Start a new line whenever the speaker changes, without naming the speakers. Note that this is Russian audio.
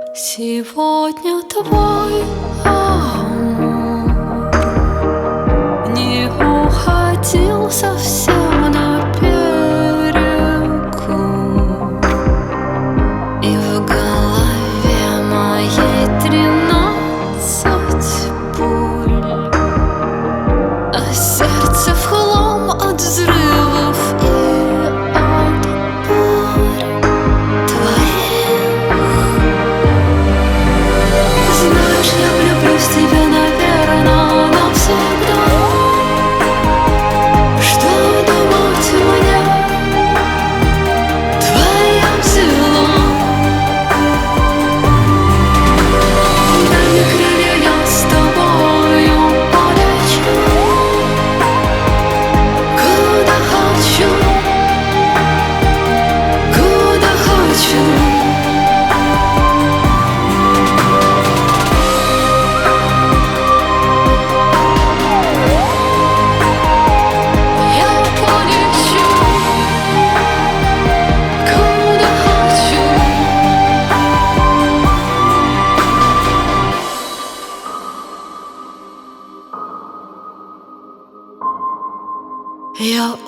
Сегодня твой амур не уходил совсем на перекур, и в голове моей 13 пуль, а сердце в хлам от взрывов и от бурь твоих. Знаешь, я влюблюсь в тебя, наверное, навсегда. Что думать мне твоя взяла? Дай мне крылья, я с тобою полечу куда хочу, куда хочу. Я